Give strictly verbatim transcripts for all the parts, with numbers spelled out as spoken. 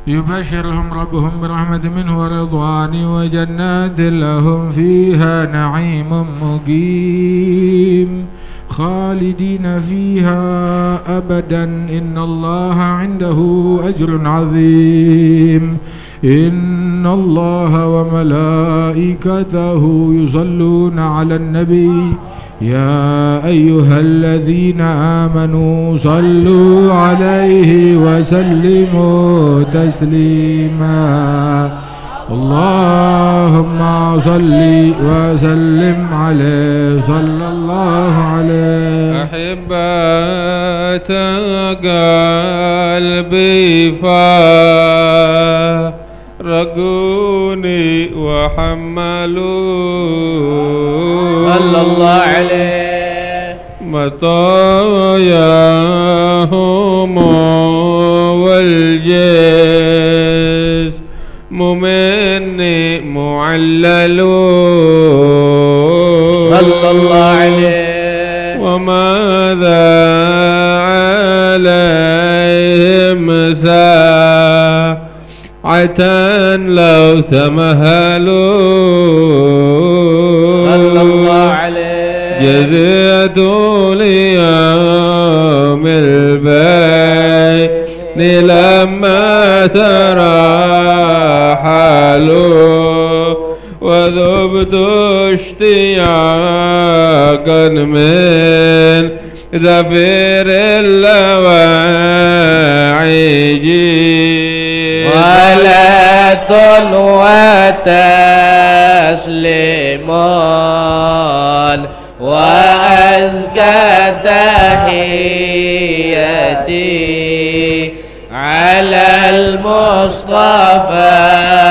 يبشرهم ربهم برحمة منه ورضوان وجنات لهم فيها نعيم مقيم خالدين فيها أبدا إن الله عنده أجر عظيم. إن الله وملائكته يصلون على النبي يا أيها الذين آمنوا صلوا عليه وسلموا تسليما. اللهم صل وسلم عليه صلى الله عليه. أحبة قلبي فارقوني وحملوا صلى الله عليه مطاياهم والجسم مني معللون صلى الله عليه. وماذا عليهم ساعة لو تمهلوا صلى الله عليه. جزيت ليوم البيت لما ترحلوا وذبت اشتياقا من زفير اللواعج صلاة وتسليم وأزكى تحياتي على المصطفى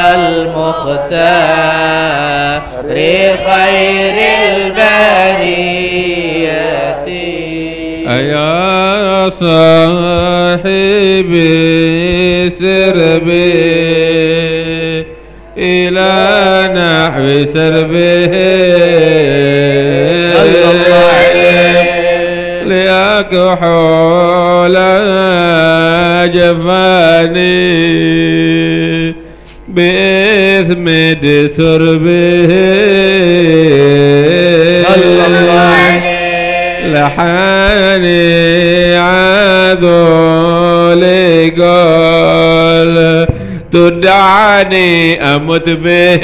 المختار خير البرية. أيا صاحبي سر بي إلى نحو سربه لأكحول جفاني بإثم تربه لحاني عذولي قول تدعني أمت به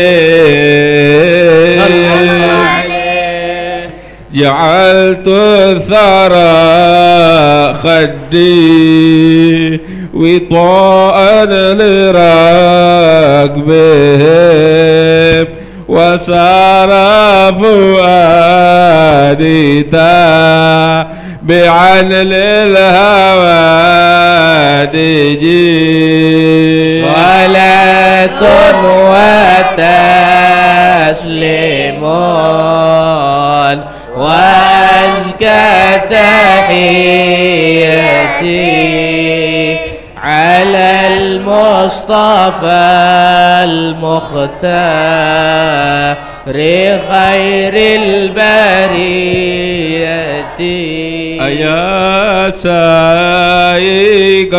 جعلت الثرى خدي وطاء لراكبهم وسار فؤادي تابعا للهوادج صلاة وتسليم وأزكى تحياتي على المصطفى المختار خير البرية. أيا سايق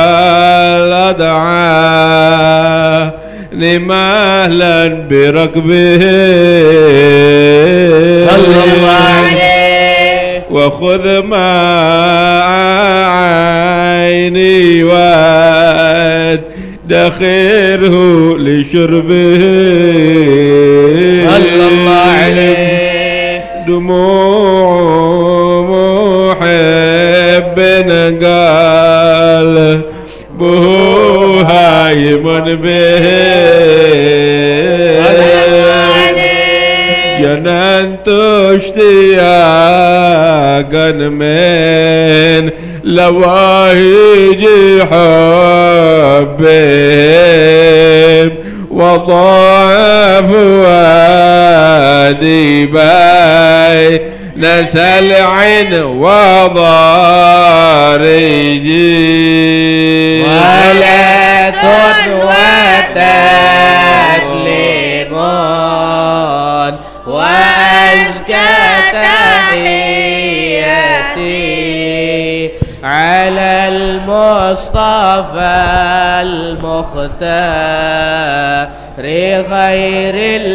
الأدعاء مهلا بركبه صلى الله عليه. وخذ مع عيني وادخره لشربه صلى الله عليه. دموع محب قال به هايم به جننت اشتياقا من لواهج حبهم وضاعف وادي بين سلع وضارج ولا وتسليم وأزكى تحياتي على المصطفى المصطفى المختار خير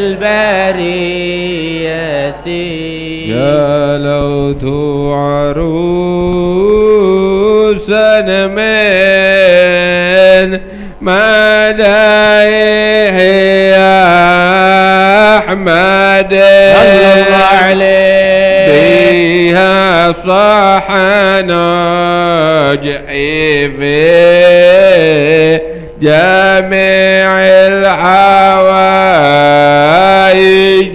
البرية يا لوت عروسا من مدايح يا أحمد صلى الله عليه بها صح نجعي في جميع الحوائج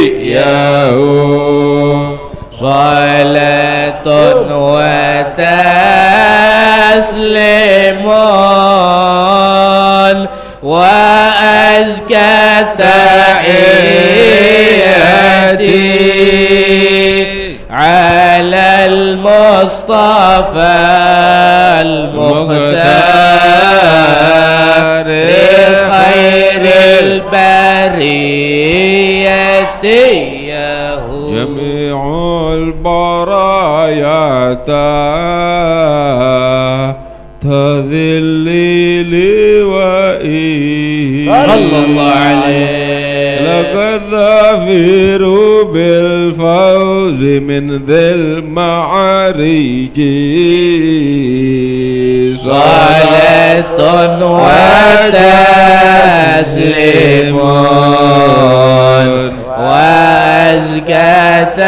يهو صلاة وتسليم وأزكى تحياتي على المصطفى المختار خير البرية يهو جميع البرايا تذلي لوائي صلى الله عليه لقد ظفروا بالفوز من ذي المعارج صلاة وتسليم وأزكى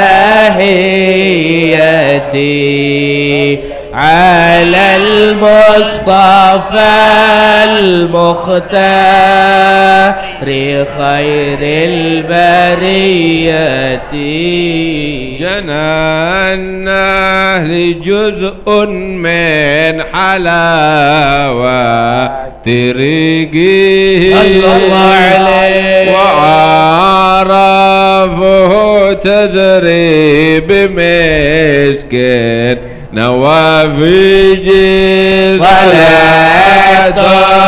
تحياتي على المصطفى المختار خير البرية جنان أهل جزء من حلاوة ريقه صلى الله عليه وعرفه تجري بمسكين نوافجي صلاة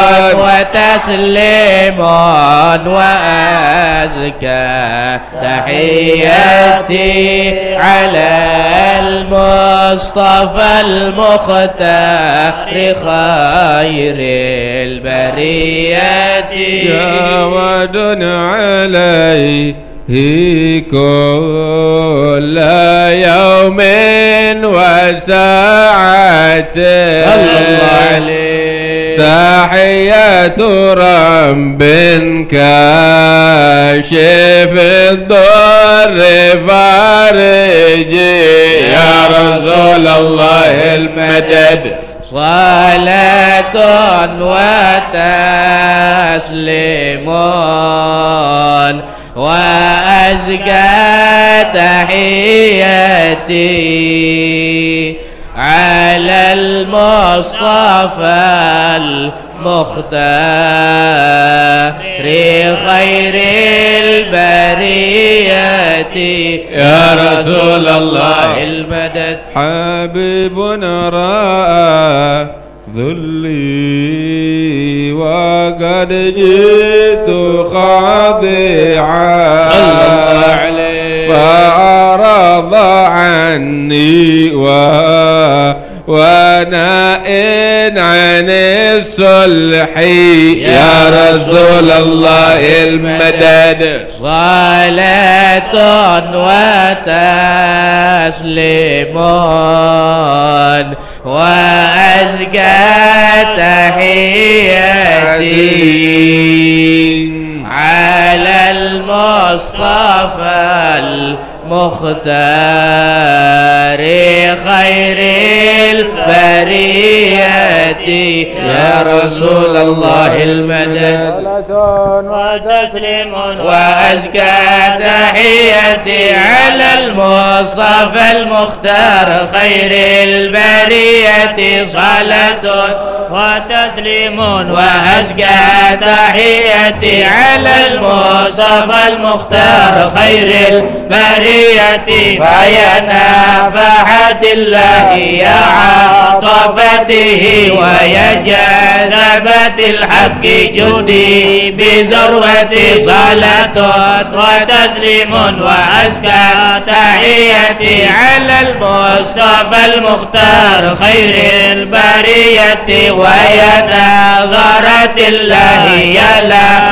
وتسليم وأزكى تحياتي على المصطفى المختار خير البرية جواد عليه كل يوم وساعة الله عليه تحية رب كاشف الضر فارجي يا رسول الله المدد صلاة وتسليم وأزكى تحياتي على المصطفى المختار خير البرية يا رسول الله المدد حبيبنا رأى ذلي وقد جئت خاضعا فأعرض عني و ونائن عن الصلح يا رسول الله المدد صلاة وتسليم وأزكى تحياتي على المصطفى المختار خير البرية يا رسول الله المدد وتسليم وأزكى تحياتي على المصطفى المختار خير البرية صلاة وتسليم وأزكى تحياتي على المصطفى المختار خير البرية فيا نفحة الله يا عطفته ويا جاذبة الحق جودي بذروة صلاة وتسليم وأزكى تحياتي على المصطفى المختار خير البرية ويا نظرة الله يا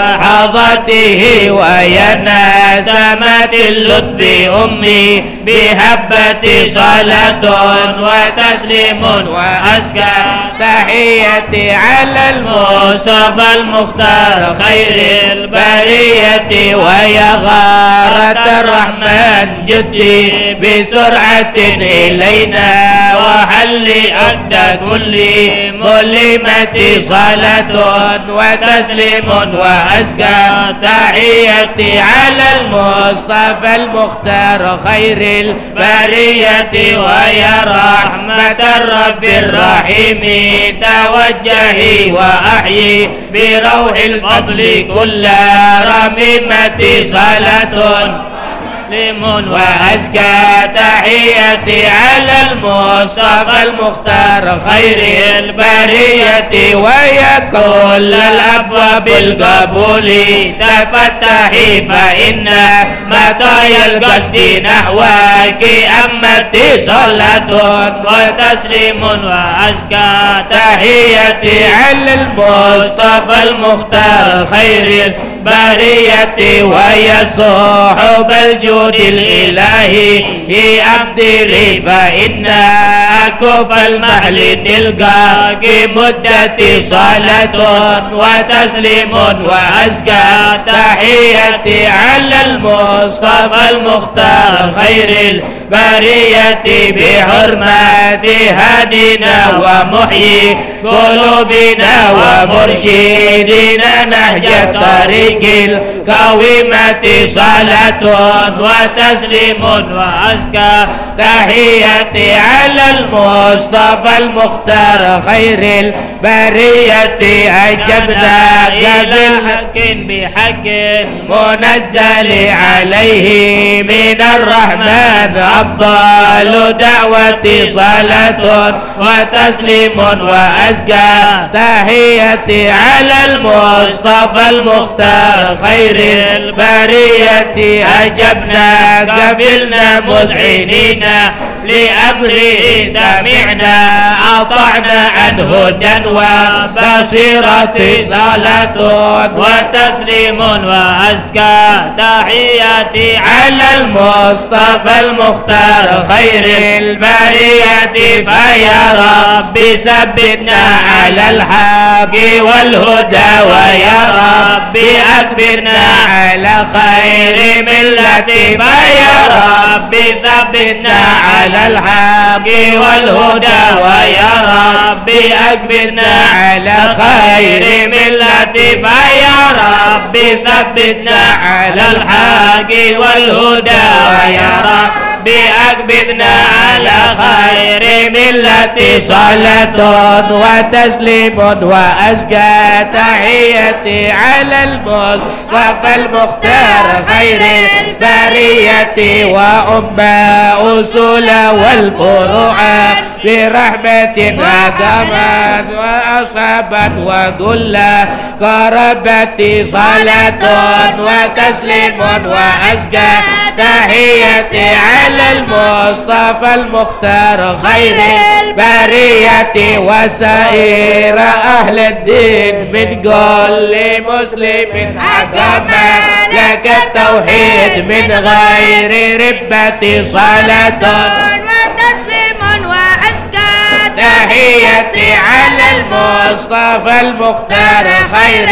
لحظته ويا نسمة اللطف أمي بهبة صلاة وتسليم وأزكى تحياتي على المصطفى المختار خير البرية ويا غارة الرحمن جدي بسرعة إلينا وحل أدى كل ملمة صلاة وتسليم وأزكى تحياتي على المصطفى المختار خير البرية ويا رحمة الرب الرحيم توجهي وأحيي بروح الفضل كل رميمة صلاة مسلم وأزكى تحياتي على المصطفى المختار خير البرية ويا كل الأبواب القبول تفتحي فإن مطايا القصد نحوك أمتي صلاة وتسليم وأزكى تحياتي على المصطفى المختار خير البرية ويا صحب الجود الإلهي أمدري فإن أكف المحل تلقاك مدة صلاة وتسليم وأزكى تحياتي على المصطفى المختار خير البرية بحرمة هادنا ومحيي قلوبنا ومرشدنا نهج طريق القويمة صلاة وتسليم وأزكى تحياتي على المصطفى المختار خير البرية أجبنا قبل حق بحق منزل عليه من الرحمن أفضل دعوة صلاة وتسليم وأزكى تحياتي على المصطفى المختار خير البرية أجبنا قبلنا مذعنين لأمره سمعنا أطعنا عنه جنوى بصيرة صلاة وتسليم وأزكى تحياتي على المصطفى المختار خير البرية فيا رب ثبتنا على الحق والهدى ويا رب أكبرنا على خير ملتي فيا رب ثبتنا على الحق والهدى ويا رب أكبرنا على خير ملتي فيا رب ثبتنا على الحق والهدى ويا رب بأكبدنا على خير ملة صلاة وتسليم وأزكى تحياتي على المصطفى المختار خير البرية وأم أصول والفروع برحمة هدمت وأصابت وكل قربت صلاة وتسليم وأزكى تحياتي على المصطفى المختار خير البرية وسائر أهل الدين من كل مسلم حكم لك التوحيد من غير ربة صلاة وتسليم وأزكى تحياتي على المصطفى المختار خير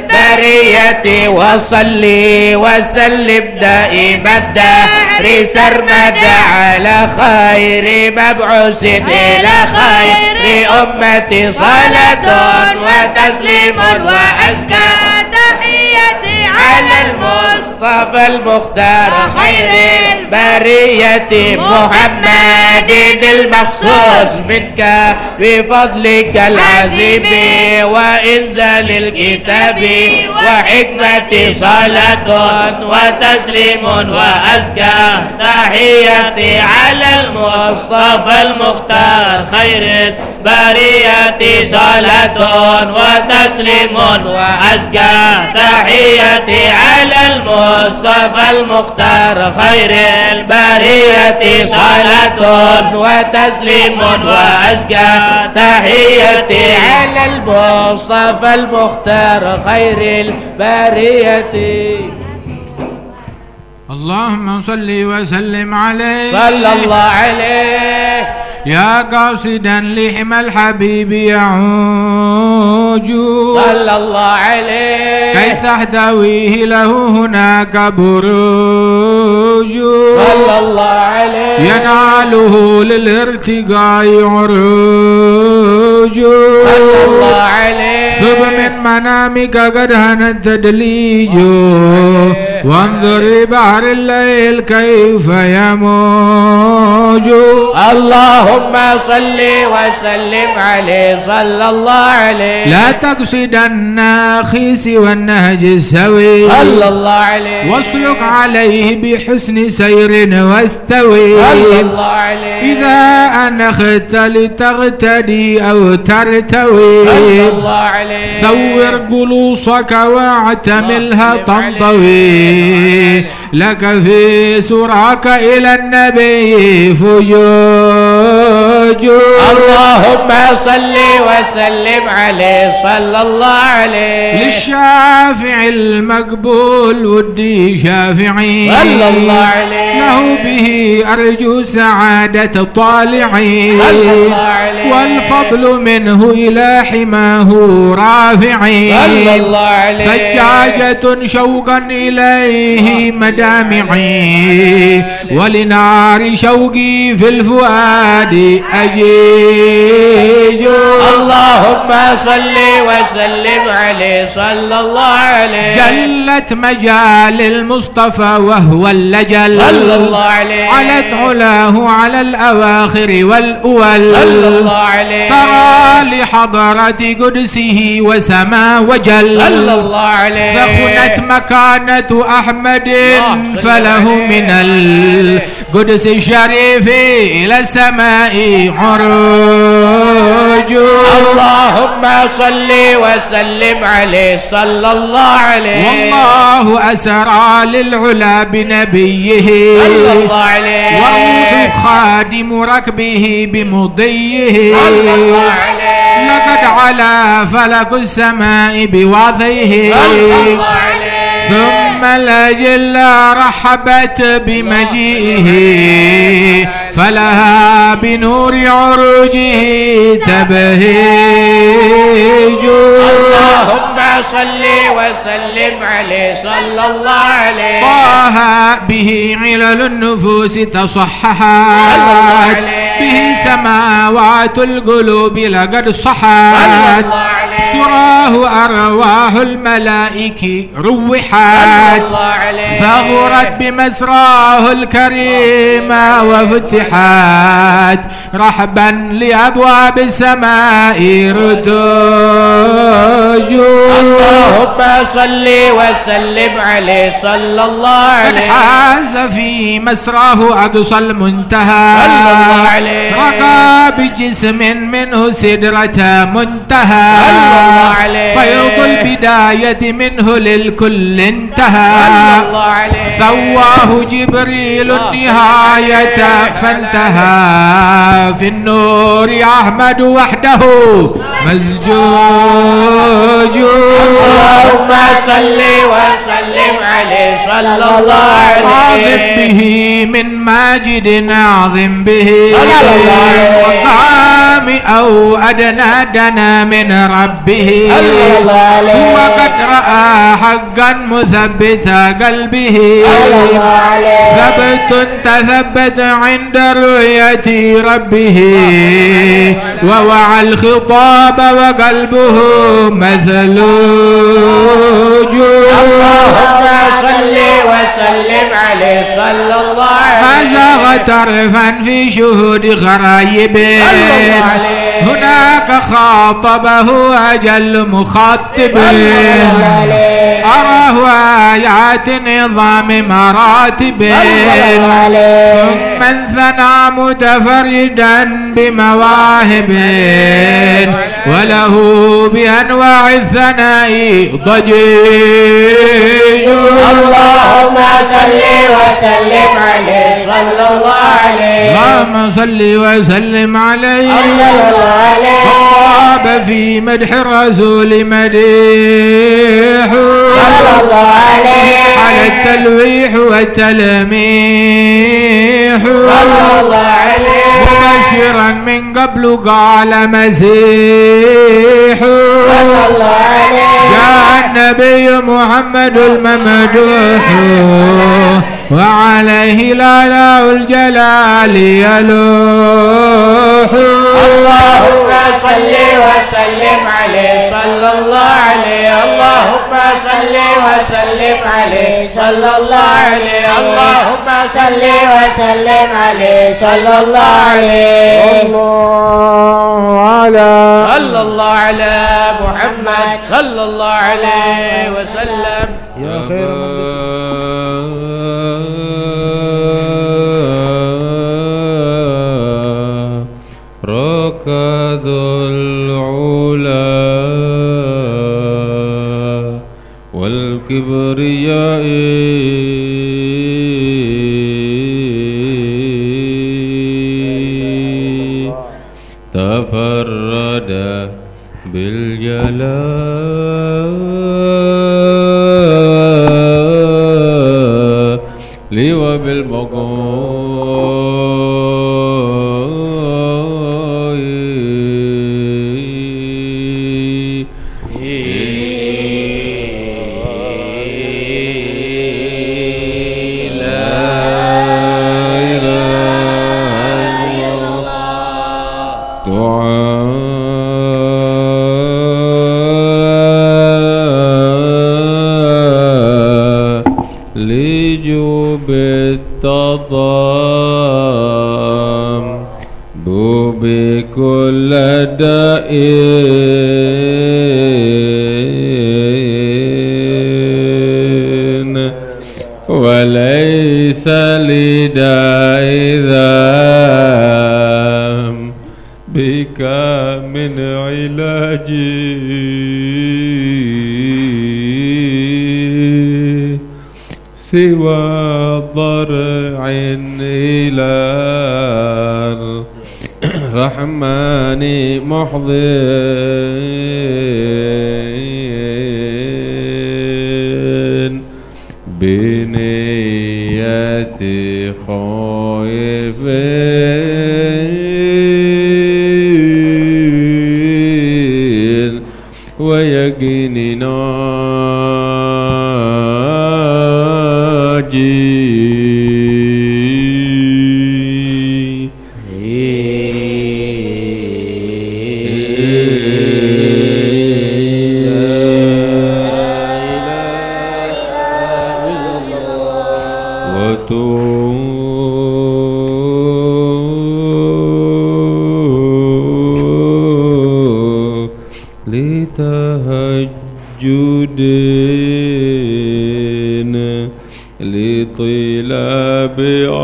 البرية وصلي وسلم دائما دهر سرمدا على خير مبعوث إلى خير أمتي صلاة وتسليم وأزكى تحياتي على المصطفى المختار خير البرية محمد المخصوص منك بفضلك العظيم وإنزال الكتاب وحكمة صلاة وتسليم وأزكى تحياتي على المصطفى المختار خير البرية صلاة وتسليم وأزكى تحياتي على المصطفى المختار خير البرية صلاة وتسليم وأزكى تحياتي على المصطفى المختار خير البرية. اللهم صل وسلم عليه صلى الله عليه. يا قاصدا لحمى الحبيب يعوج صلى الله عليه كي تحتويه له هناك بروج صلى الله عليه يناله للارتقاء عروج صلى الله عليه ثم من منامك قد هنت تدليج وانظر بحر الليل كيف يموج. اللهم صل وسلم عليه صلى الله عليه. لا تقصدن أخي سوى النهج السوي صلى الله عليه واسلك عليه بحسن سير واستوي صلى الله عليه. إذا أنخت لتغتدي أو ترتوي صلى الله عليه ثور جلوسك واعتملها تنطوي لك في سراك إلى النبي فجوج. اللهم صل وسلم عليه صلى الله عليه. للشافع المقبول ودي شافعي صلى الله عليه له به أرجو سعادة طالعي صلى الله عليه والفضل منه إلى حماه رافعي صلى الله عليه. فجاجة شوقا إليه مدامعي ولنار شوقي في الفؤاد أجيج. اللهم صل وسلم عليه صلى الله عليه. جلت مجال المصطفى وهو اللجل صلى الله عليه. علت علاه على الأواخر والأول صلى الله عليه. سرى لحضرة قدسه وسما وجل صلى الله عليه. فخنت مكانة أحمد فله من القدس الشريف إلى السماء عروج. اللهم صل وسلم عليه صلى الله عليه. والله أسرى للعلا بنبيه صلى الله عليه. والروح خادم ركبه بمضيه صلى الله عليه. لقد علا فلك السماء بواضيه صلى الله عليه. ثم الأجلة رحبت بمجيئه فلها بنور عروجه تبهيج. اللهم صل وسلم عليه صلى الله عليه. طه به علل النفوس تصححت به سماوات القلوب لقد صحت سراه أرواح الملائكة روحت ثغرت بمسراه الكريم وفتحت رحبا لأبواب السماء رتوج. اللهم صل وسلم عليه صلى الله عليه. حاز في مسراه أقصى المنتهى رقى بجسم منه سدرة منتهى فيض البداية منه للكل انتهى ثواه جبريل النهاية فانتهى في النور أحمد وحده مزجوج. اللهم صل وسلم عليه صلى الله عليه. عظم به من ماجد عظم به وقام أو أدنى دنا من ربه وقد رأى حقا مثبت قلبه ثبت تثبت عند رؤية ربه ووعى الخطاب وقلبه مثلوج. اللهم صل وسلم عليه صلى الله عليه. ما زاغ طرفا في شهود غرايب هناك خاطبه أجل مخاطب أراه آيات نظام مراتب ثم انثنى متفردا بمواهب وله بأنواع الثناء ضجيج. اللهم صل وسلم عليه صلى الله عليه. اللهم صل وسلم عليه صلى الله عليه. وطاب في مدح الرسول مديح صلى الله عليه. على التلويح والتلميح صلى الله عليه. مبشرا من قبل قال مسيح صلى الله عليه. جاء النبي محمد الممدوح وعليه الآلاء الجلال يلوح. اللهم صل وسلم عليه صلى الله عليه. اللهم صل وسلم عليه صلى الله عليه. اللهم صل وسلم عليه صلى الله عليه. الله على صلى الله على محمد صلى الله عليه وسلم. يا خير من ركض العلا والكبرياء تفرد بالجلال لجوب التضام بكل داء وليس لداء ذام بك من علاج سوى ضرع إلى الرحمن محضن بنية خائفين ويقين ناجي لتهجدين لطلاب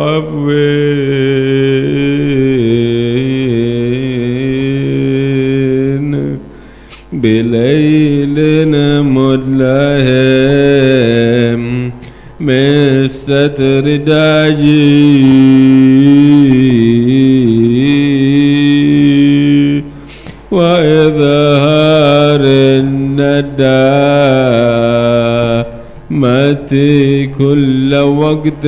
عفوين بليل مدلهم من الستر داجي وإظهار الندامة كل وقت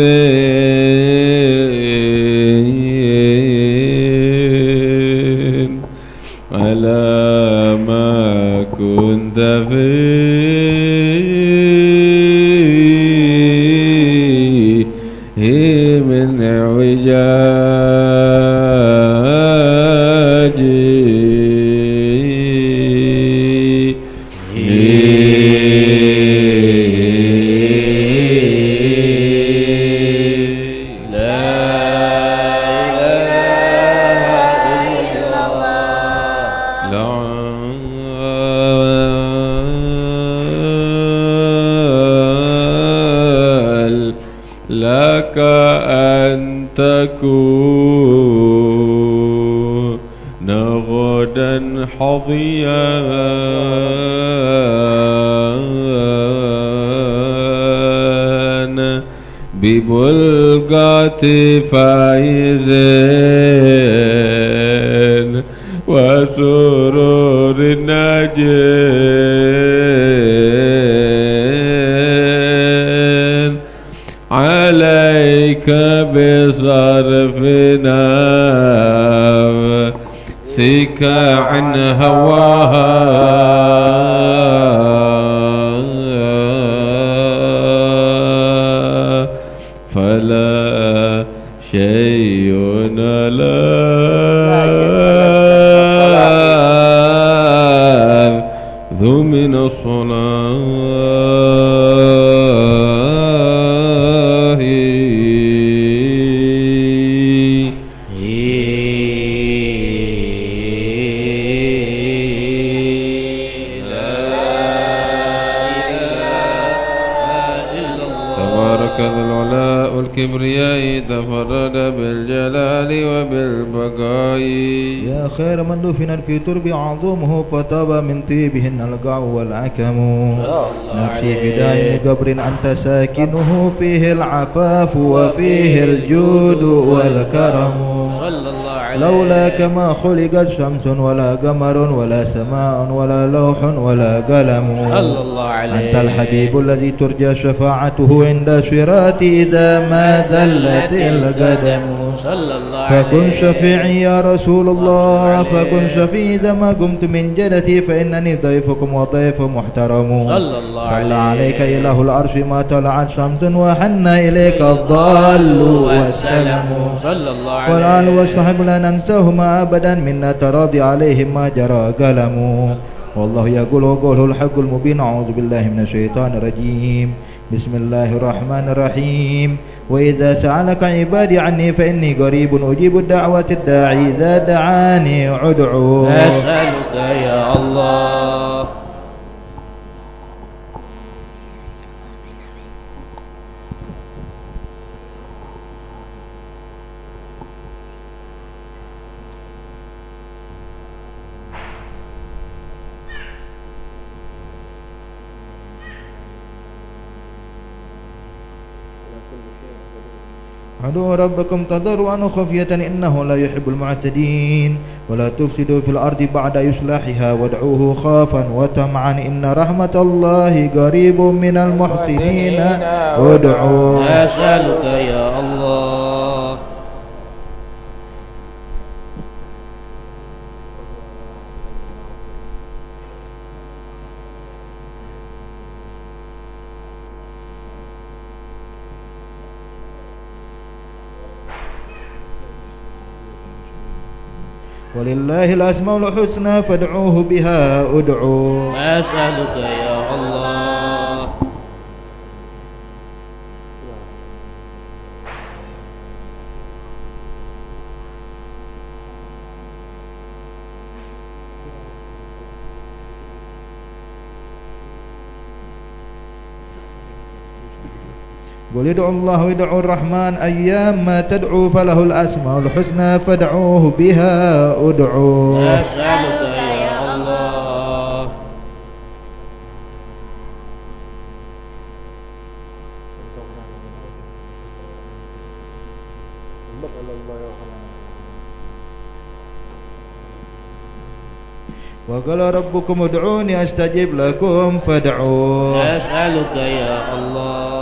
على ما كنت فيه من اعوجاج غدا حظيا ببلغة فايزين وسرور ناجين عليك بصرفنا نفسك عن هواها فلا شيء لاذ من الصلاة الكبرياء تفرد بالجلال وبالبقاء يا خير من دفن في ترب عظومه فطاب من طيبهن القع والعكم نفسي بداية قبر أنت ساكنه فيه العفاف وفيه الجود والكرم لولاك ما خلقت شمس ولا قمر ولا سماء ولا لوح ولا قلم أنت الحبيب الذي ترجى شفاعته عند صراط إذا ما ذلت القدم فكن شفيعي يا رسول الله فكن شفيعي إذا ما قمت من جلتي فإنني ضيفكم وضيف محترم صلى عليك إله العرش ما طلعت شمس وحن إليك الضال والسلام والآل والصحب لا ننساهما أبدا منا تراضي عليهم ما جرى قلم والله يقول وقوله الحق المبين أعوذ بالله من الشيطان الرجيم بسم الله الرحمن الرحيم وإذا سألك عبادي عني فإني قريب أجيب الدعوة الداعي إذا دعاني أدعو أسألك يا الله ادعوا ربكم تضرعا وخفية إنه لا يحب المعتدين ولا تفسدوا في الأرض بعد إصلاحها وادعوه خوفا وطمعا إن رحمة الله قريب من المحسنين ادعوا أسألك يا الله ولله الأسماء الحسنى فادعوه بها ادعوا أسألك يا الله قل ادعوا الله وادعوا الرحمن أيام ما تدعوا فله الأسماء الحسنى فادعوه بها ادعوا أسألك يا الله وقال ربكم ادعوني أستجب لكم فادعوا أسألك يا الله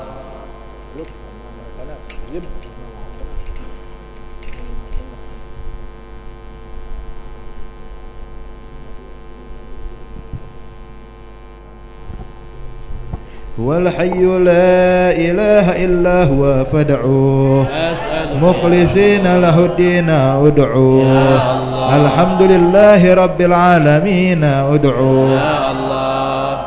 هو الحي لا إله إلا هو فادعوه مخلصين له الدين ادعوه الحمد لله رب العالمين ادعوه يا الله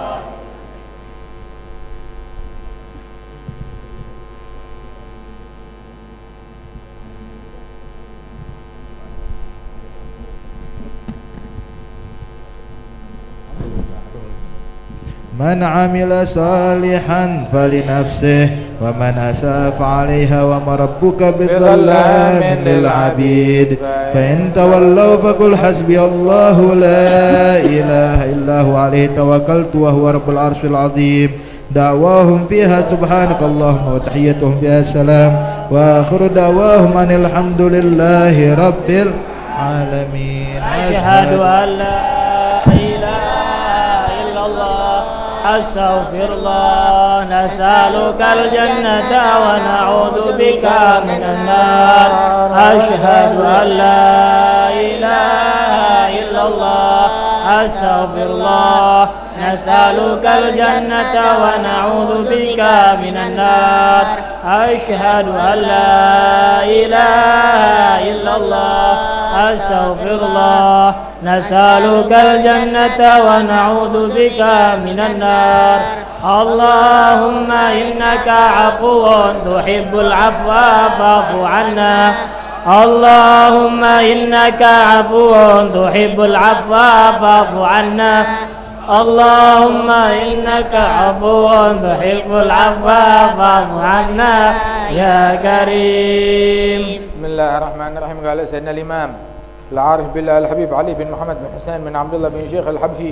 من عمل صالحا فلنفسه ومن أساء فعليها وما ربك بظلام للعبيد فإن تولوا فقل حسبي الله لا إله إلا هو عليه توكلت وهو رب العرش العظيم دعواهم فيها سبحانك اللهم وتحيتهم فيها السلام وآخر دعواهم أن الحمد لله رب العالمين. أشهد أن لا إله إلا الله أستغفر الله نسألك الجنة ونعوذ بك من النار. أشهد أن لا إله إلا الله أستغفر الله نسألك الجنة ونعوذ بك من النار. أشهد أن لا إله إلا الله أستغفر الله نسألك الجنة ونعوذ بك من النار. اللهم إنك عفو تحب العفو فاعف عنا. اللهم إنك عفو تحب العفو فاعف عنا. اللهم إنك عفو تحب العفو فاعف عنا يا كريم. بسم الله الرحمن الرحيم. قال سيدنا الإمام العارف بالله الحبيب علي بن محمد بن حسين بن عبد الله بن شيخ الحبشي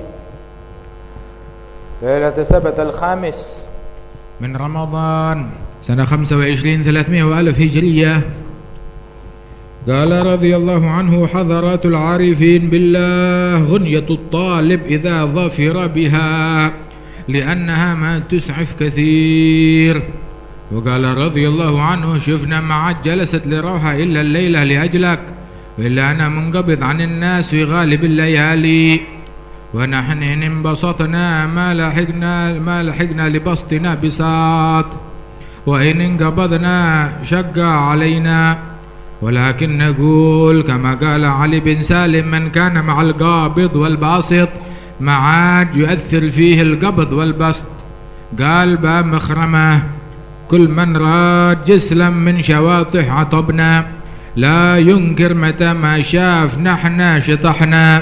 ليلة السبت الخامس من رمضان سنة خمسة وعشرين ثلاثمائة وألف هجرية. قال رضي الله عنه حضرات العارفين بالله غنية الطالب إذا ظفر بها لأنها ما تسعف كثير. وقال رضي الله عنه شفنا معك جلست لروحة إلا الليلة لأجلك وإلا أنا منقبض عن الناس في غالب الليالي ونحن إن انبسطنا ما لحقنا ما لحقنا لبسطنا بساط وإن انقبضنا شق علينا. ولكن نقول كما قال علي بن سالم من كان مع القابض والباسط ما عاد يؤثر فيه القبض والبسط. قال با مخرمة كل من راد جسلا من شواطح عطبنا لا ينكر متى ما شاف نحن شطحنا.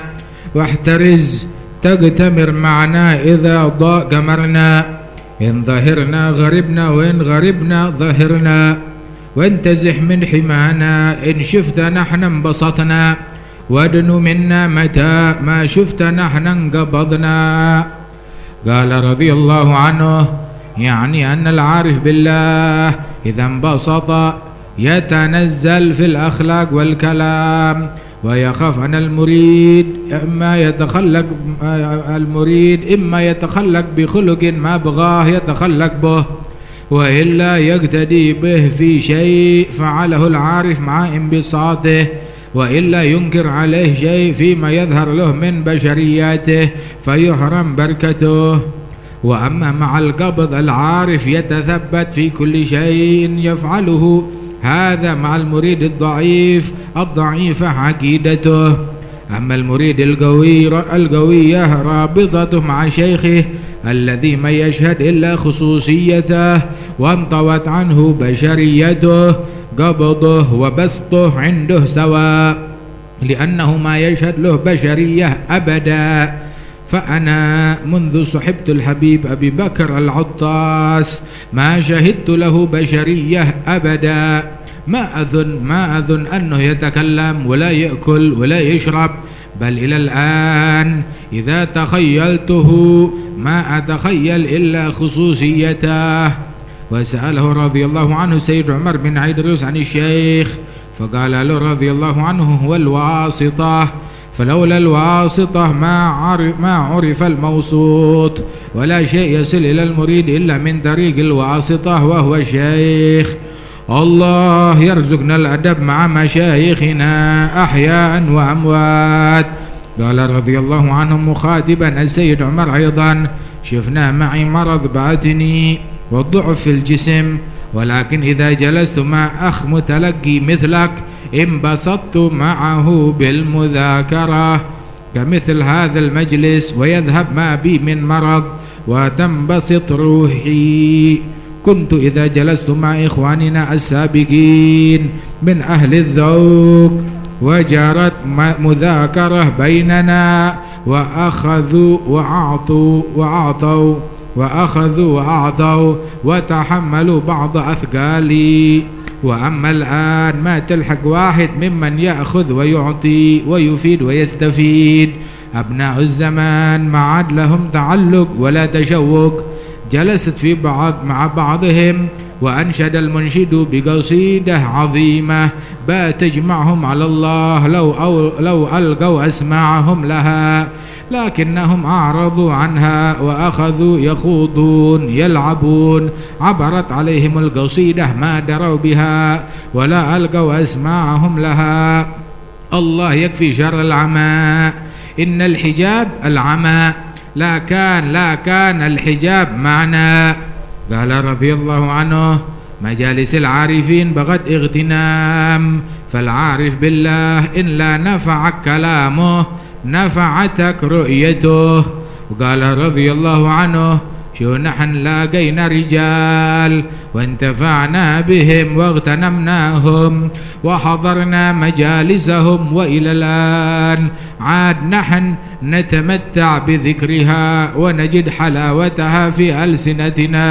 واحترز تقتمر معنا إذا ضاء قمرنا إن ظهرنا غربنا وإن غربنا ظهرنا وانتزح من حمانا إن شفت نحن انبسطنا وادن منا متى ما شفت نحن انقبضنا. قال رضي الله عنه يعني أن العارف بالله إذا انبسط يتنزل في الأخلاق والكلام ويخاف أن المريد إما يتخلق المريد إما يتخلق بخلق ما بغاه يتخلق به وإلا يقتدي به في شيء فعله العارف مع انبساطه وإلا ينكر عليه شيء فيما يظهر له من بشرياته فيحرم بركته. وأما مع القبض العارف يتثبت في كل شيء يفعله. هذا مع المريد الضعيف الضعيفة عقيدته. أما المريد القوي القوية رابطته مع شيخه الذي ما يشهد إلا خصوصيته وانطوت عنه بشريته قبضه وبسطه عنده سواء لأنه ما يشهد له بشرية أبدا. فأنا منذ صحبت الحبيب أبي بكر العطاس ما شهدت له بشرية أبدا. ما أظن ما أظن أنه يتكلم ولا يأكل ولا يشرب بل إلى الآن إذا تخيلته ما أتخيل إلا خصوصيته. وسأله رضي الله عنه سيد عمر بن عيدروس عن الشيخ فقال له رضي الله عنه هو الواسطة فلولا الواسطة ما عرف, ما عرف الموسوط ولا شيء يصل إلى المريد إلا من طريق الواسطة وهو الشيخ. الله يرزقنا الأدب مع مشايخنا أحياء وأموات. قال رضي الله عنه مخاطبا السيد عمر أيضا شفنا معي مرض باطني والضعف في الجسم ولكن إذا جلست مع أخ متلقي مثلك انبسطت معه بالمذاكرة كمثل هذا المجلس ويذهب ما بي من مرض وتنبسط روحي. كنت إذا جلست مع إخواننا السابقين من أهل الذوق وجرت مذاكرة بيننا وأخذوا وأعطوا وأعطوا وأخذوا وأعطوا وتحملوا بعض أثقالي. وأما الآن ما تلحق واحد ممن يأخذ ويعطي ويفيد ويستفيد. أبناء الزمان ما عاد لهم تعلق ولا تشوق. جلست في بعض مع بعضهم وأنشد المنشد بقصيدة عظيمة بات تجمعهم على الله لو, أو لو ألقوا أسماعهم لها، لكنهم أعرضوا عنها وأخذوا يخوضون يلعبون. عبرت عليهم القصيدة ما دروا بها ولا ألقوا أسماعهم لها. الله يكفي شر العمى. إن الحجاب العمى، لا كان لا كان الحجاب معنا. قال رضي الله عنه: مجالس العارفين بغت اغتنام، فالعارف بالله إن لا نفعك كلامه نفعتك رؤيته. وقال رضي الله عنه: شو نحن لاقينا رجال وانتفعنا بهم واغتنمناهم وحضرنا مجالسهم، وإلى الآن عاد نحن نتمتع بذكرها ونجد حلاوتها في ألسنتنا،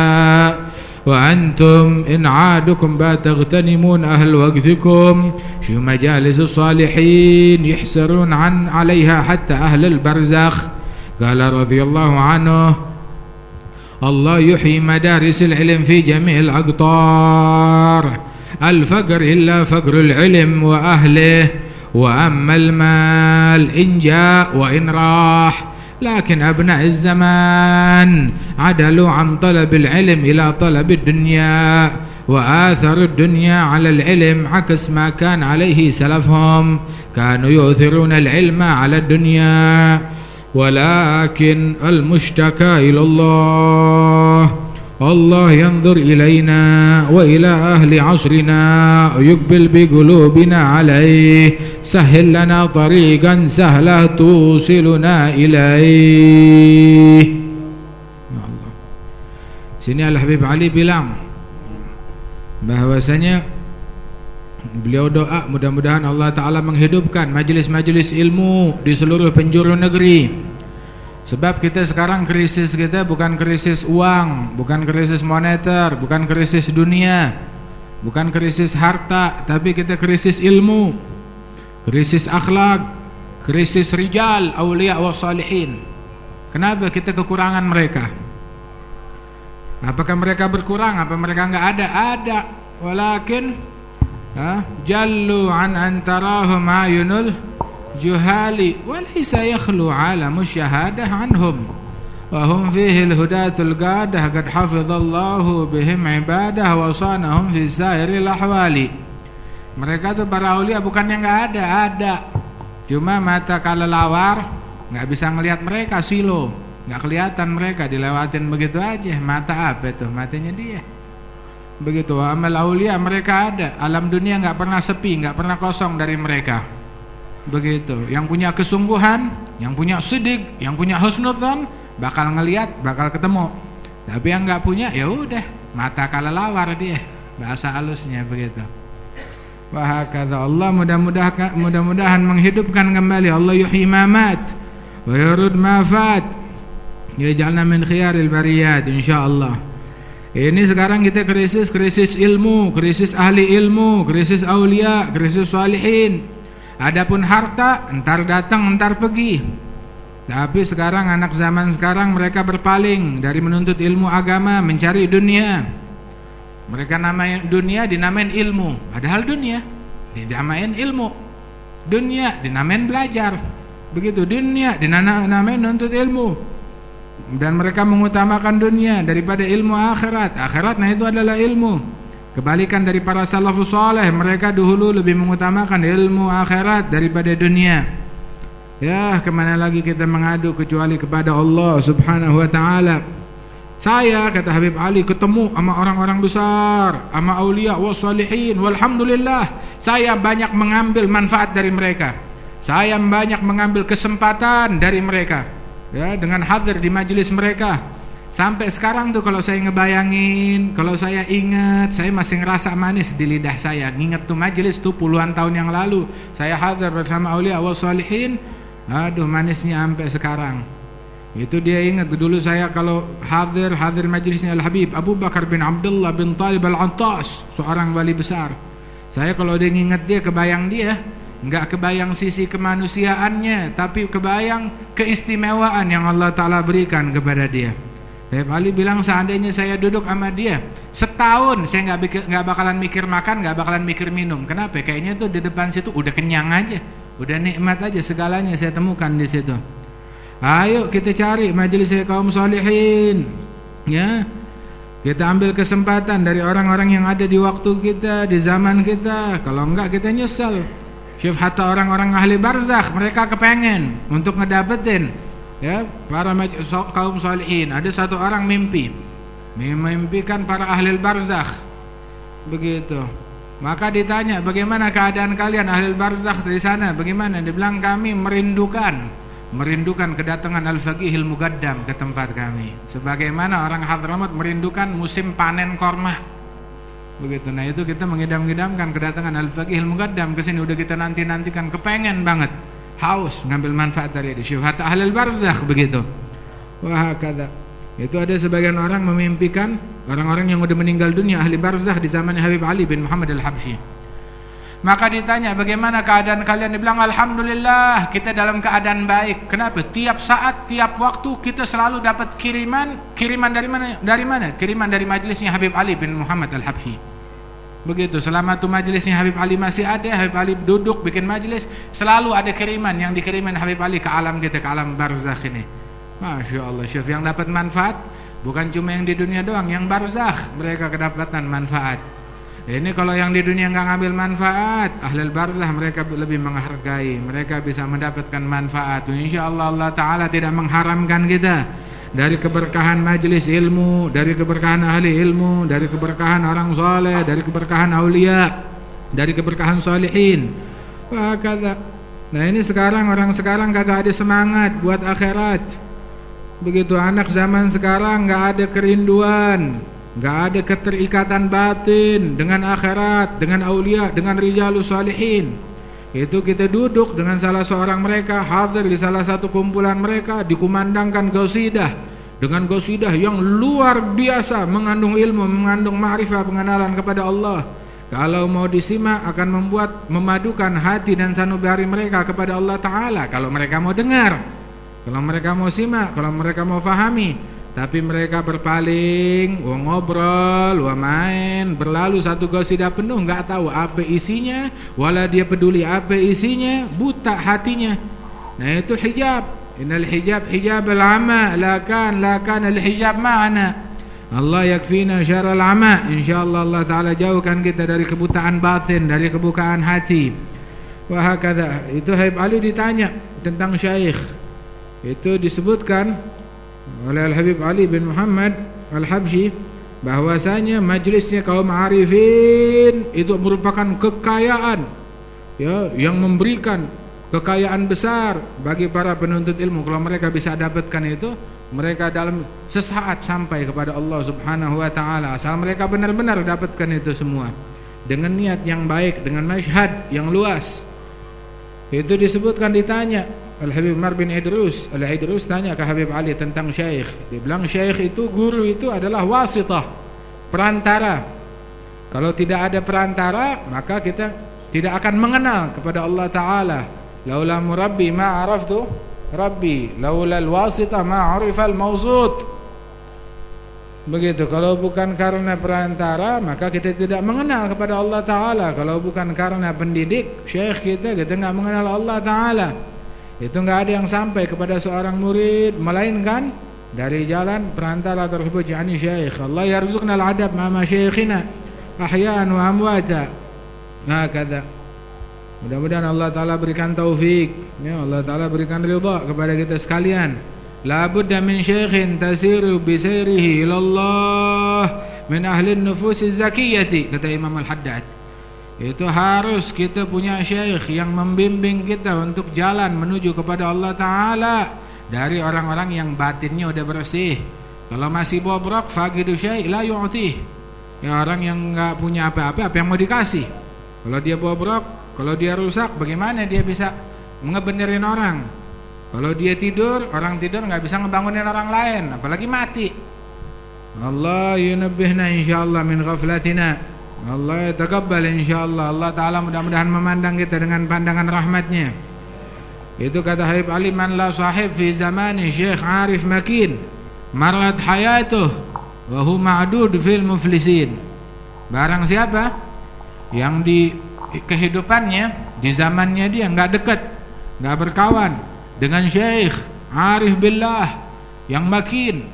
وأنتم إن عادكم بتغتنمون أهل وقتكم. شو مجالس الصالحين يحسرون عن عليها حتى أهل البرزخ. قال رضي الله عنه: الله يحيي مدارس العلم في جميع الأقطار، الفقر إلا فقر العلم وأهله، وأما المال إن جاء وإن راح. لكن أبناء الزمان عدلوا عن طلب العلم إلى طلب الدنيا، وآثر الدنيا على العلم عكس ما كان عليه سلفهم، كانوا يؤثرون العلم على الدنيا. ولكن المشتكى إلى الله، الله ينظر إلينا وإلى أهل عصرنا يقبل بقلوبنا عليه. سهل لنا طريقا سهلا توصلنا إليه. Ya Allah. Sini Al-Habib Ali bilang bahwasanya beliau doa mudah-mudahan Allah Ta'ala menghidupkan majelis-majelis ilmu di seluruh penjuru negeri. Sebab kita sekarang krisis kita bukan krisis uang, bukan krisis moneter, bukan krisis dunia, bukan krisis harta, tapi kita krisis ilmu, krisis akhlak, krisis rijal, awliya wa salihin. Kenapa kita kekurangan mereka? Apakah mereka berkurang? Apa mereka enggak ada? Ada. Walakin jallu an antarahum ayunul juhali walaysa yakhlu alamu syahadah anhum wa hum fihi alhudatul qadah qad hafizallahu bihim ibadah wa sanahum fi sairil ahwali. Mereka tuh para aulia bukannya enggak ada, ada. Cuma mata kelelawar enggak bisa ngelihat mereka, silo, enggak kelihatan mereka, dilewatin begitu aja. Mata apa itu? Matanya dia. Begitu. Amal aulia mereka ada. Alam dunia enggak pernah sepi, enggak pernah kosong dari mereka. Begitu. Yang punya kesungguhan, yang punya sidik, yang punya husnudzan bakal ngelihat, bakal ketemu. Tapi yang enggak punya ya udah, mata kelelawar dia. Bahasa halusnya begitu. Wa hakadha Allah mudah-mudahan mudah-mudahan menghidupkan kembali. Allah yuhyi ma mat wa yurud ma fat. Yaj'alna min khiyaril bariyat insyaallah. Ini sekarang kita krisis, krisis ilmu, krisis ahli ilmu, krisis aulia, krisis salihin. Adapun harta, entar datang, entar pergi. Tapi sekarang anak zaman sekarang mereka berpaling dari menuntut ilmu agama, mencari dunia. Mereka namain dunia dinamain ilmu, padahal dunia dinamain ilmu. Dunia dinamain belajar. Begitu, dunia dinamain menuntut ilmu. Dan mereka mengutamakan dunia daripada ilmu akhirat. Akhirat nah itu adalah ilmu. Kebalikan dari para salafus saleh, mereka dahulu lebih mengutamakan ilmu akhirat daripada dunia. Ya, kemana lagi kita mengadu kecuali kepada Allah Subhanahu wa ta'ala. Saya, kata Habib Ali, ketemu sama orang-orang besar, sama aulia wa salihin, walhamdulillah. Saya banyak mengambil manfaat dari mereka. Saya banyak mengambil kesempatan dari mereka. Ya, dengan hadir di majelis mereka. Sampai sekarang tuh kalau saya ngebayangin, kalau saya ingat, saya masih ngerasa manis di lidah saya. Nginget tuh majelis tuh puluhan tahun yang lalu saya hadir bersama aulia wa salihin. Aduh, manisnya sampai sekarang. Itu dia ingat dulu saya kalau hadir hadir majlisnya Al-Habib Abu Bakar bin Abdullah bin Talib Al-Antas, seorang wali besar. Saya kalau dia ingat dia, kebayang dia, enggak kebayang sisi kemanusiaannya, tapi kebayang keistimewaan yang Allah Ta'ala berikan kepada dia. Habib Ali bilang seandainya saya duduk sama dia setahun, saya nggak nggak bakalan mikir makan, nggak bakalan mikir minum. Kenapa? Kayaknya tuh di depan situ udah kenyang aja, udah nikmat aja, segalanya saya temukan di situ. Ayo kita cari majelis kaum salihin, ya. Kita ambil kesempatan dari orang-orang yang ada di waktu kita, di zaman kita. Kalau enggak kita nyesal. Syuf hatta orang-orang ahli barzakh, mereka kepengen untuk ngedapetin, ya, para kaum salihin. Ada satu orang mimpi, memimpikan para ahli barzakh. Begitu. Maka ditanya, bagaimana keadaan kalian ahli barzakh di sana? Bagaimana? Dia bilang kami merindukan Merindukan kedatangan Al-Faqihil Muqaddam ke tempat kami, sebagaimana orang Hadramaut merindukan musim panen korma. Begitu. Nah itu kita mengidam-idamkan kedatangan Al-Faqihil Muqaddam ke sini, udah kita nanti-nantikan, kepengen banget, haus ngambil manfaat dari itu. Syuhat ahlul barzakh begitu. Wah kata. Itu ada sebagian orang memimpikan orang-orang yang udah meninggal dunia ahli barzakh di zaman Habib Ali bin Muhammad Al-Habsyi. Maka ditanya, bagaimana keadaan kalian? Dibilang, alhamdulillah kita dalam keadaan baik. Kenapa? Tiap saat, tiap waktu kita selalu dapat kiriman. Kiriman dari mana? Dari mana? Kiriman dari majelisnya Habib Ali bin Muhammad Al-Habsyi. Begitu. Selama itu majelisnya Habib Ali masih ada, Habib Ali duduk bikin majelis, selalu ada kiriman yang dikirimin Habib Ali ke alam kita, ke alam barzakh ini. Masya Allah, Syekh, yang dapat manfaat bukan cuma yang di dunia doang, yang barzakh mereka kedapatan manfaat. Ini kalau yang di dunia nggak ngambil manfaat, ahlul barzakh mereka lebih menghargai, mereka bisa mendapatkan manfaat. Insyaallah Allah Ta'ala tidak mengharamkan kita dari keberkahan majelis ilmu, dari keberkahan ahli ilmu, dari keberkahan orang soleh, dari keberkahan aulia, dari keberkahan salihin. Wah kata. Nah ini sekarang orang sekarang kagak ada semangat buat akhirat. Begitu anak zaman sekarang nggak ada kerinduan, nggak ada keterikatan batin dengan akhirat, dengan aulia, dengan rijalus salihin. Itu kita duduk dengan salah seorang mereka, hadir di salah satu kumpulan mereka, dikumandangkan qasidah dengan qasidah yang luar biasa, mengandung ilmu, mengandung ma'rifah, pengenalan kepada Allah. Kalau mau disimak akan membuat memadukan hati dan sanubari mereka kepada Allah Ta'ala. Kalau mereka mau dengar, kalau mereka mau simak, kalau mereka mau fahami. Tapi mereka berpaling, wah ngobrol, wah main, berlalu satu qasidah penuh, nggak tahu apa isinya, wala dia peduli apa isinya, buta hatinya. Nah itu hijab. Innal hijab hijab al-ama, la kan la kan al-hijab ma'ana. Allah yakfina syarral ama. Insyaallah Allah Ta'ala jauhkan kita dari kebutaan batin, dari kebukaan hati. Wah hakadha. Itu Habib Ali ditanya tentang syekh. Itu disebutkan oleh Al-Habib Ali bin Muhammad Al-Habsyi bahwasanya majlisnya kaum arifin itu merupakan kekayaan, ya, yang memberikan kekayaan besar bagi para penuntut ilmu. Kalau mereka bisa dapatkan itu, mereka dalam sesaat sampai kepada Allah Subhanahu wa taala, asal mereka benar-benar dapatkan itu semua dengan niat yang baik, dengan masyhad yang luas. Itu disebutkan, ditanya Al-Habib Umar bin Idrus, Al-Idrus tanya ke Habib Ali tentang syekh. Dia bilang syekh itu, guru itu adalah wasitah, perantara. Kalau tidak ada perantara, maka kita tidak akan mengenal kepada Allah Ta'ala. Laula murabbi ma araftu rabbi, laula al-wasitah ma arifa al-mawsut. Begitu. Kalau bukan karena perantara, maka kita tidak mengenal kepada Allah Ta'ala. Kalau bukan karena pendidik syekh kita, kita tidak mengenal Allah Ta'ala. Itu enggak ada yang sampai kepada seorang murid melainkan dari jalan perantara tersebut, yakni syekh. Allah yarzuqna al-adab ma masyayikhina ahya'an wa amwata. Hakadha. Mudah-mudahan Allah Ta'ala berikan taufik, ya, Allah Ta'ala berikan ridha kepada kita sekalian. La budda min syekhin tasiru bi sayrihi ila Allah min ahli an-nufus az-zakiyyati, kata Imam Al-Haddad. Itu harus kita punya syekh yang membimbing kita untuk jalan menuju kepada Allah Ta'ala dari orang-orang yang batinnya udah bersih. Kalau masih bobrok, faqidu syai' la yu'tih. Ya, orang yang enggak punya apa-apa, apa yang mau dikasih? Kalau dia bobrok, kalau dia rusak, bagaimana dia bisa ngebenerin orang? Kalau dia tidur, orang tidur nggak bisa ngebangunin orang lain, apalagi mati. Allah yunabbihna insyaallah min ghaflatina. Allah yataqabbal insyaallah. Allah Ta'ala mudah-mudahan memandang kita dengan pandangan rahmatnya. Itu kata Habib Ali, man la sahib fi zamani Syekh Arif Makin marad hayatuh wa hu ma'dud fil muflisin. Barang siapa yang di kehidupannya, di zamannya dia nggak dekat, nggak berkawan dengan Syekh Arif Billah yang makin,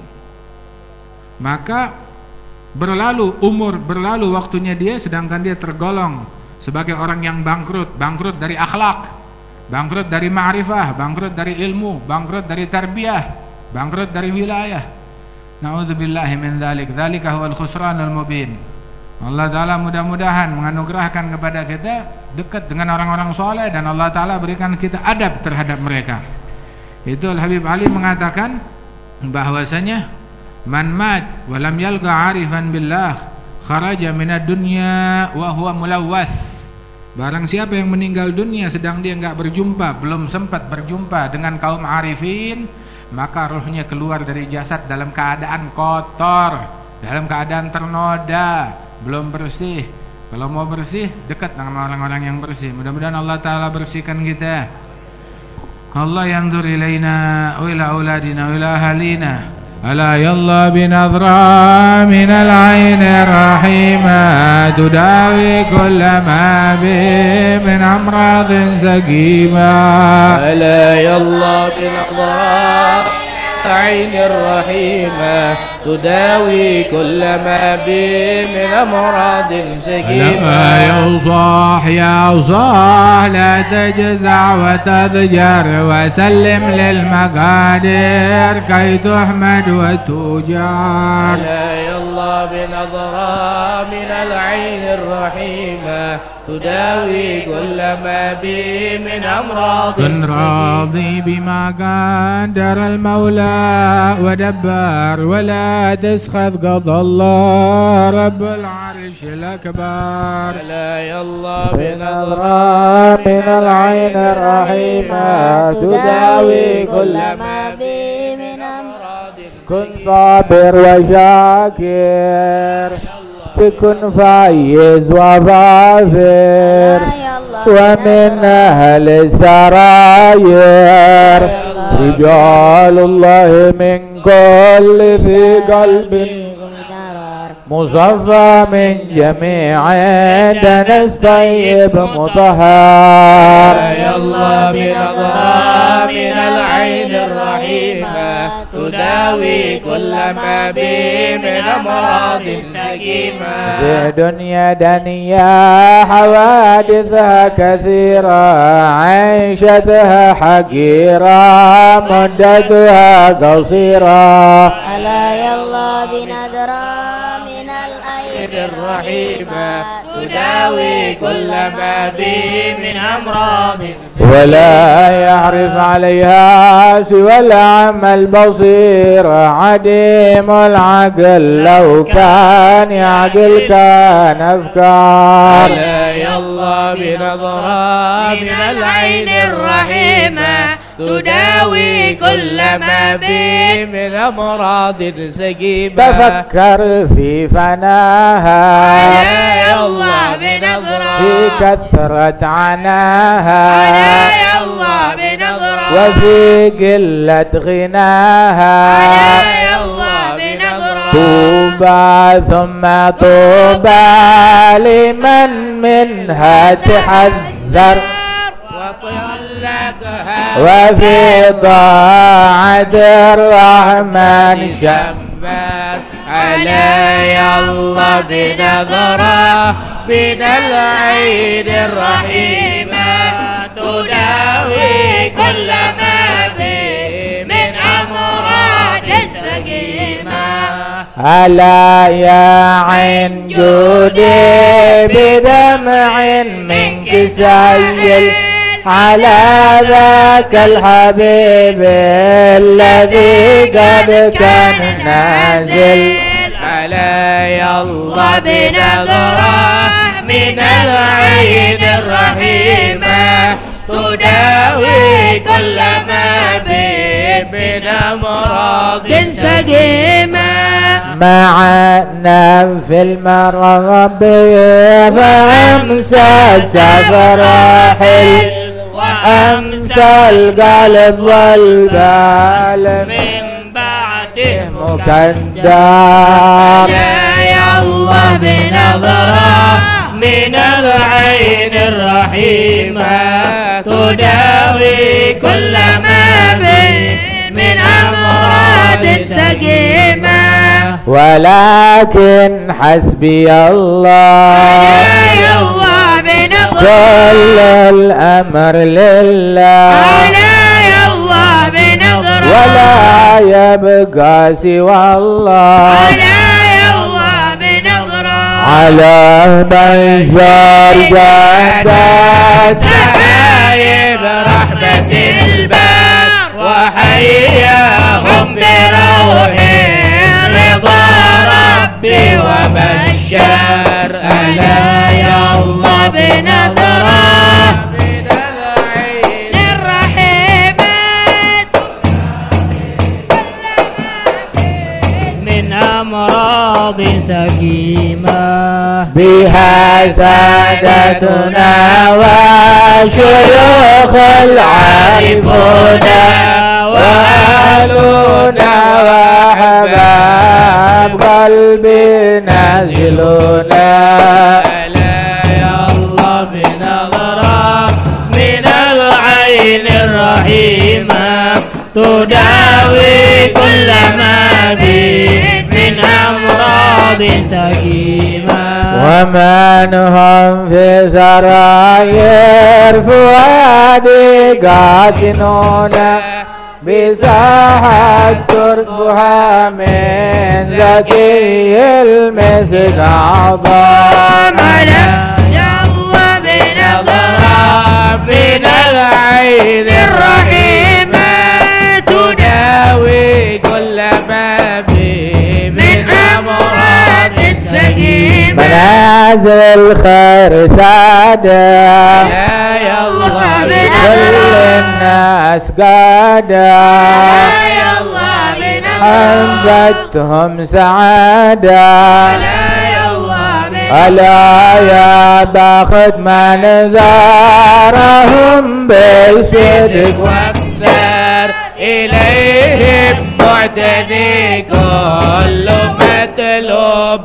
maka berlalu umur, berlalu waktunya dia, sedangkan dia tergolong sebagai orang yang bangkrut, bangkrut dari akhlak, bangkrut dari ma'rifah, bangkrut dari ilmu, bangkrut dari tarbiyah, bangkrut dari wilayah. Na'udzubillahi min dzalik. Dzalika huwal khusranul mubin. Allah Ta'ala mudah-mudahan menganugerahkan kepada kita dekat dengan orang-orang soleh, dan Allah Ta'ala berikan kita adab terhadap mereka. Itu Al-Habib Ali mengatakan bahwasanya man mat walam yalqa arifan billah kharaja minad dunya wa huwa mulawwath. Barang siapa yang meninggal dunia sedang dia enggak berjumpa, belum sempat berjumpa dengan kaum arifin, maka rohnya keluar dari jasad dalam keadaan kotor, dalam keadaan ternoda, belum bersih. Kalau mau bersih, dekat dengan orang-orang yang bersih. Mudah-mudahan Allah Ta'ala bersihkan kita. Allah yanzur ilaina wa ila auladina wa ila ahlina. Ala yalla binadra minal aini rahimah tudawi kulla ma bi min amradin sagimah. Ala yalla binadra عين الرحيمة تداوي كل ما بي من أمراض سقيمة. لما يصاح يا صاح لا تجزع وتضجر وسلم للمقادير كي تحمد وتجار. لا يلا بنظرة من العين الرحيمة تداوي كل ما بي من أمراض. كن راضي بما قدر المولى ودبر ولا تسخط قضى الله رب العرش الأكبر. لا يلا بنظرة من العين الرحيمة تداوي كل ما بي من أمراض. كن صابر وشاكر بكن فايز وظافر ومن أهل السراير رجال الله من كل ذي قلب مصفى من جميع دنس طيب مطهر. يا الله بنظرة من العين الرحيمة تداوي كل ما بي من أمراض سقيمة. في دنيا دنيا حوادثها كثيرة عيشتها حقيرة مدتها قصيرة. ألا يلا بنظرة من العين الرحيمة تداوي كل ما بي من أمراض ولا يحرص عليها سوى الأعمى البصير عديم العقل لو كان يعقل كان أفكار. ألا يلا بنظرة من العين الرحيمة تداوي كل ما بي من أمراض سقيمة. تفكر في فناها يا الله بنظرة في كثرة عناها يا الله بنظرة وفي قلة غناها يا الله بنظرة. طوبى ثم طوبى لمن منها تحذر وفي طاعة الرحمن شمت. على يا الله بنظرة من العين الرحيمة تداوي كل ما بي من أمراض سقيمة. ألا يا عين جودي بدمع منك سيل على ذاك الحبيب الذي قد كان نازل. على يا الله بنظرة من العين الرحيمة تداوي كل ما بي من أمراض سقيمة معنا في المرض فأمسى السفر حل وأمسى القلب والبال من بعده مكدر يا الله بنظرة من العين الرحيمة تداوي كل ما به من أمراض سقيمة ولكن حسبي الله يا الله بنظرة كل الأمر لله يا الله بنظرة ولا يبقى سوى الله على من شرجت سحايب رحمة الباب وحياهم بروح رضا ربي وبشر ألا يا الله بنظرة من العين الرحيمة من أمراض سقيمة بها سادتنا وشيوخ العارفون وأهلنا وأحباب قلبي نازلونا ألا يا الله بنظرة من العين الرحيمة تداوي كل ما به من أمراض سقيمة ومن هم في سراير فؤادي قاتلون بساحة تركها من ذكي المسك عظام يا الله بنظرة من العين الرحيمة تداوي كل ما به من أمراض سقيمة منازل خير سادة يا الله كل بنظرة الناس قادة يا الله بنظرة أنبتهم سعادة يا الله بنظرة ألا يا باخت من زارهم بالصدق واكثر إليهم معتدي كل مطلوب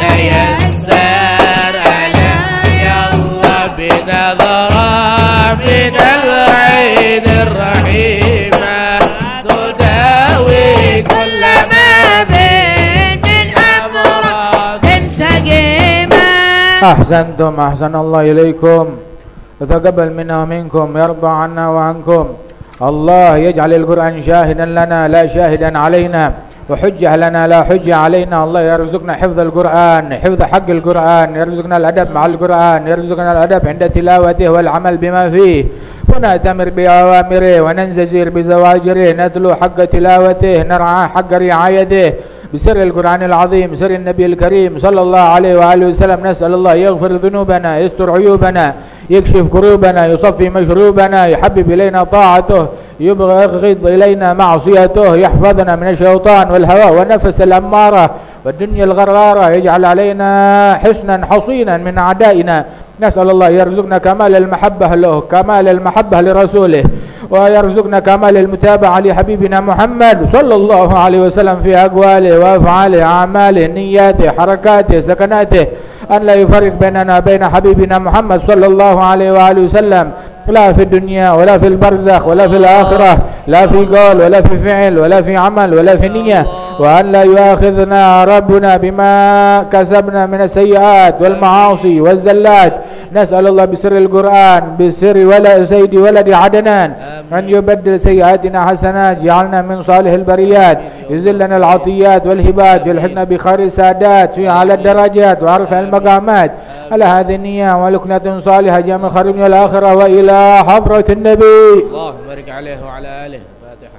تيسر ألا يا الله بنظرة من العين الرحيمة تداوي كل ما بين من أمراض سقيمة أحسنتم أحسن الله إليكم وتقبل منا ومنكم يرضى عنا وعنكم الله يجعل القرآن شاهدا لنا لا شاهدا علينا وحجة لنا لا حجة علينا الله يرزقنا حفظ القرآن حفظ حق القرآن يرزقنا الأدب مع القرآن يرزقنا الأدب عند تلاوته والعمل بما فيه ونأتمر بأوامره وننزجر بزواجره نتلو حق تلاوته نرعى حق رعايته بسر القرآن العظيم سر النبي الكريم صلى الله عليه وآله وسلم نسأل الله يغفر ذنوبنا يستر عيوبنا يكشف كروبنا يصفي مشروبنا يحبب إلينا طاعته يبغض إلينا معصيته يحفظنا من الشيطان والهوى والنفس الأمارة والدنيا الغرارة يجعل علينا حسنا حصينا من أعدائنا نسأل الله يرزقنا كمال المحبة له كمال المحبة لرسوله ويرزقنا كمال المتابعة لحبيبنا محمد صلى الله عليه وسلم في أقواله وأفعاله أعماله نياته حركاته سكناته أن لا يفرق بيننا بين حبيبنا محمد صلى الله عليه وآله وسلم لا في الدنيا ولا في البرزخ ولا في الآخرة لا في قول ولا في فعل ولا في عمل ولا في نية وأن لا يؤاخذنا ربنا بما كسبنا من السيئات والمعاصي والزلات نسأل الله بسر القرآن بسر ولا سيد ولد عدنان أن يبدل سيئاتنا حسنات جعلنا من صالح البريات يزلنا العطيات والهبات يلحقنا بخير السادات في على الدرجات وعرف المقامات على هذه النية ولكنة صالحة جامع الخير من الآخرة وإلى حضرة النبي الله بارك عليه وعلى آله فاتحة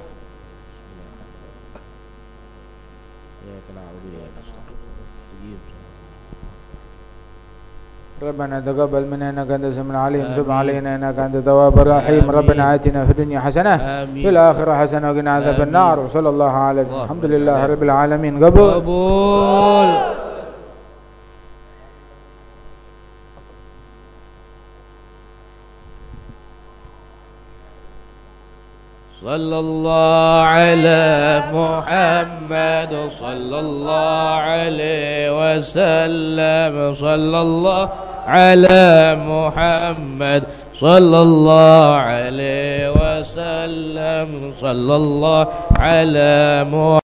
ربنا تقبل منا انك انت السميع العليم تب علينا انك انت التواب الرحيم ربنا اتنا في الدنيا حسنه في الاخره حسنه وقنا عذاب النار وصلى الله على الحمد لله رب العالمين. قبول قبول. صلى الله على محمد صلى الله عليه وسلم صلى الله على محمد صلى الله عليه وسلم صلى الله على محمد